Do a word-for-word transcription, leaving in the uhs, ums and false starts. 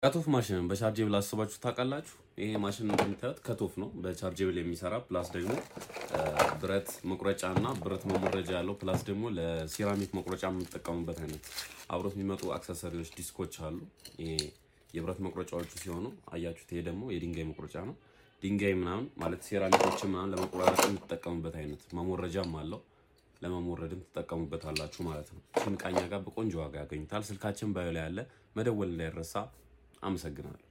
ከቶፍ ማሽን በቻርጀብል አስባችሁ ታውቃላችሁ? ይሄ ማሽን እንደምታዩት ከቶፍ ነው በቻርጀብል የሚሰራ ፕላስ ደግሞ ብረት መቁረጫና ብረት መሞረጃ ያለው ፕላስ ደግሞ ለሴራሚክ መቁረጫ የምንጠቀምበት አይነት አብሮት የሚመጡ አክሰሰሪዎች ዲስኮች አሉ። ይሄ የብረት መቁረጫዎቹ ሲሆኑ አያችሁት። ይሄ ደግሞ የድንጋይ መቁረጫ ነው። ድንጋይ ምናምን ማለት ሴራሚኮች ምናምን ለመቆራረጥ የምትጠቀሙበት አይነት መሞረጃም አለው። ለመሞረድም ትጠቀሙበታላችሁ ማለት ነው። እሱን ቃኛ ጋር በቆንጆ ዋጋ ያገኙታል። ስልካችን ባዮ ላይ ያለ መደወል እንዳይረሳ። አመሰግናለሁ።